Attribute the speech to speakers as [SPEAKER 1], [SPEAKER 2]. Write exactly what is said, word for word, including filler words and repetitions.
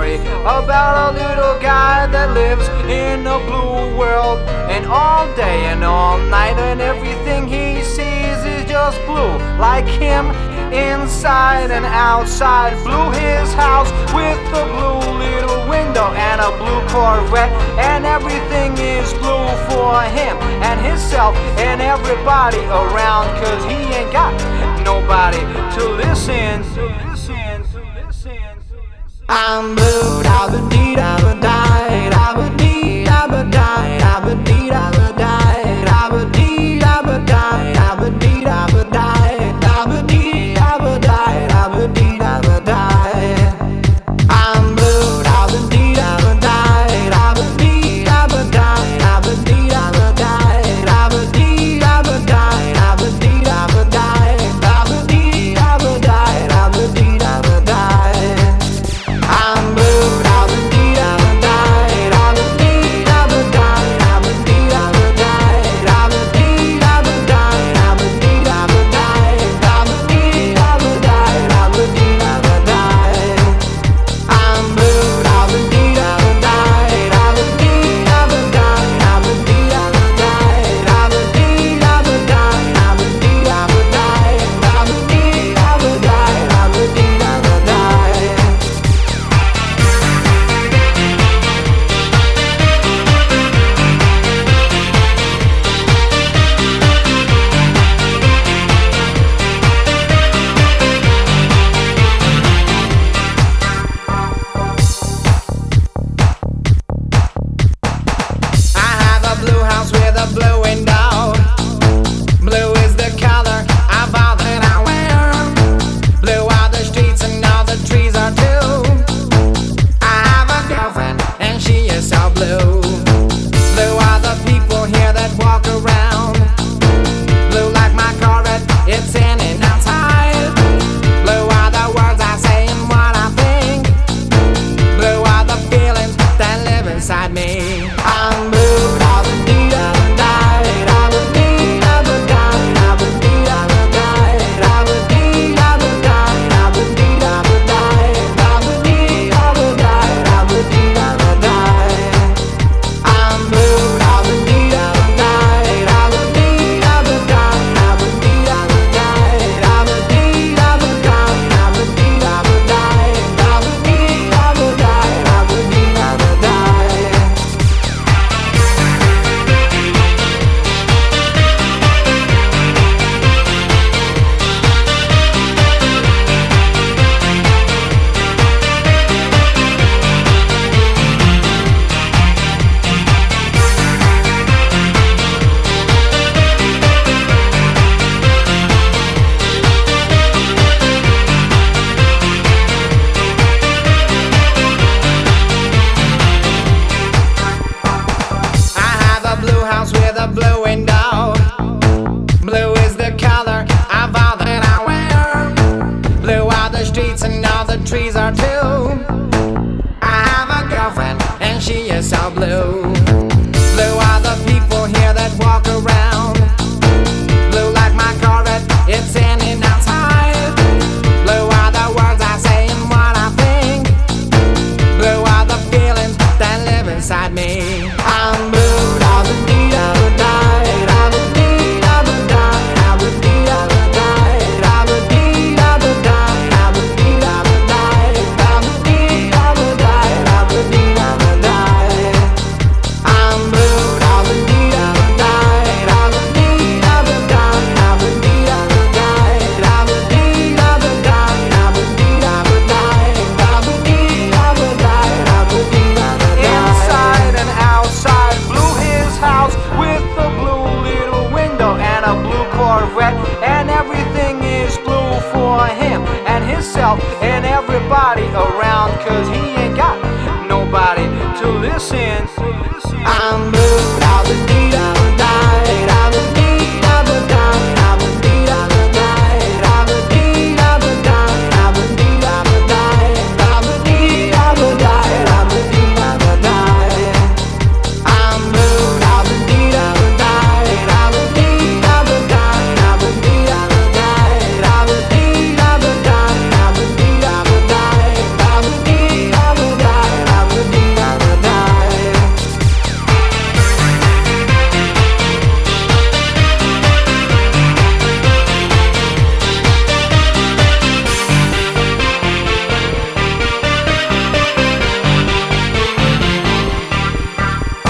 [SPEAKER 1] story about a little guy that lives in a blue world. And all day and all night, and everything he sees is just blue. Like him, inside and outside. Blue his house with a blue little window and a blue Corvette. And everything is blue for him and himself and everybody around. Cause he ain't got nobody to listen, to listen, to listen, to listen. I'm blue, da ba dee da ba die, da ba dee da ba die, da ba dee da ba die, da ba dee da ba die, da ba dee da ba die, da ba dee da ba die, da ba dee da ba die. I'm blue, da ba dee da ba die, da ba dee da ba die, da ba dee da ba die, da ba dee da ba die, da ba dee da ba die, da ba dee da ba die, da ba dee da ba die. I'm blue, da ba dee da ba die, da ba dee da ba die, da ba dee da ba die, da ba dee da ba die, da ba dee da ba die, da ba dee da ba die, da ba dee da ba die. I'm blue, da ba dee da ba die, da ba dee da ba die, da ba dee da ba die, da ba dee da ba die, da ba dee da ba die, da ba dee da ba die, da ba dee da ba die. I have a blue house with a blue window. Blue is the color of all that I wear. Blue are the streets and all the trees are too. I have a girlfriend and she is so blue. Blue are the people here that walk around. Blue like my Corvette, it's in and outside. Blue are the words I say and what I think. Blue are the feelings that live inside me. I'm blue, da ba dee da ba die, da ba dee da ba die, da ba dee da ba die, da ba dee da ba die, da ba dee da ba die, da ba dee da ba die, da ba dee da ba die. I'm blue, da ba dee da ba die, da ba dee da ba die, da ba dee da ba die, da ba dee da ba die, da ba dee da ba die, da ba dee da ba die, da ba dee da ba die. I have a blue house with a blue window. Blue is the color of all that I wear. Blue are the streets and all the trees are too. I have a girlfriend and she is so blue. Blue are the people here that walk around. Blue like my Corvette, it's in and outside. Blue are the words I say and what I think. Blue are the feelings that live inside me. I'm blue, da ba dee da ba die, da ba dee da ba die, da ba dee da ba die, da ba dee da ba die, da ba dee da ba die, da ba dee da ba die, da ba dee da ba die. I'm blue, da ba dee da ba die, da ba dee da ba die, da ba dee da ba die, da ba dee da ba die, da ba dee da ba die, da ba dee da ba die, da ba dee da ba die. Inside and outside, blue his house with a blue little window and a blue Corvette. And everything is blue for him and himself and everybody around. Cause he ain't got nobody to listen. I'm blue.